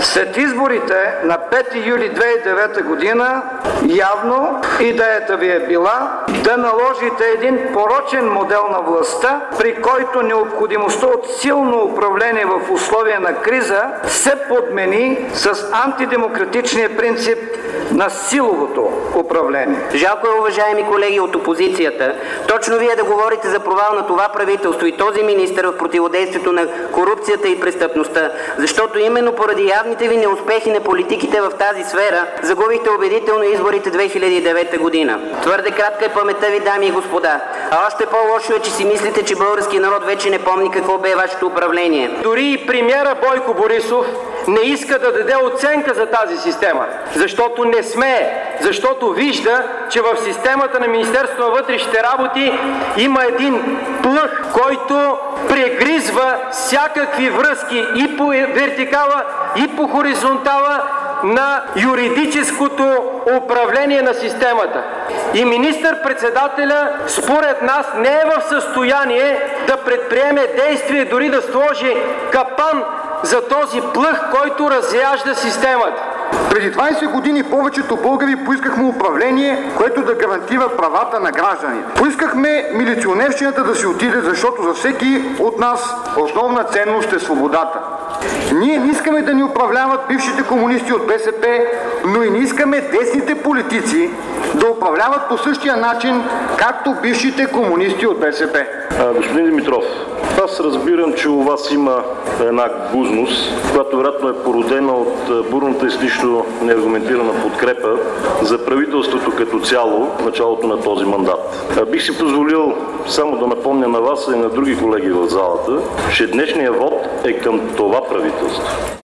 След изборите на 5 юли 2009 година явно идеята ви е била да наложите един порочен модел на властта, при който необходимостта от силно управление в условия на криза се подмени с антидемократичния принцип на силовото управление. Жалко е, уважаеми колеги от опозицията, точно вие да говорите за провал на това правителство и този министър в противодействието на корупцията и престъпността, защото именно поради явните ви неуспехи на политиките в тази сфера загубихте убедително изборите 2009 година. Твърде кратка е паметта ви, дами и господа. А още по-лошо е, че си мислите, че българския народ вече не помни какво бе вашето управление. Дори и премиера Бойко Борисов не иска да даде оценка за тази система, защото не смее, защото вижда, че в системата на Министерството на вътрешните работи има един плъх, който прегризва всякакви връзки и по вертикала, и по хоризонтала на юридическото управление на системата. И министър-председателя, според нас, не е в състояние да предприеме действие, дори да сложи капан за този плъх, който разяжда системата. Преди 20 години повечето българи поискахме управление, което да гарантира правата на гражданите. Поискахме милиционерщината да си отиде, защото за всеки от нас основна ценност е свободата. Ние не искаме да ни управляват бившите комунисти от БСП, но и не искаме десните политици да управляват по същия начин, както бившите комунисти от БСП. Господин Димитров, аз разбирам, че у вас има една гузност, която вероятно е породена от бурната и слишно неаргументирана подкрепа за правителството като цяло в началото на този мандат. Бих си позволил само да напомня на вас и на други колеги в залата, че днешният вод е към това правителство.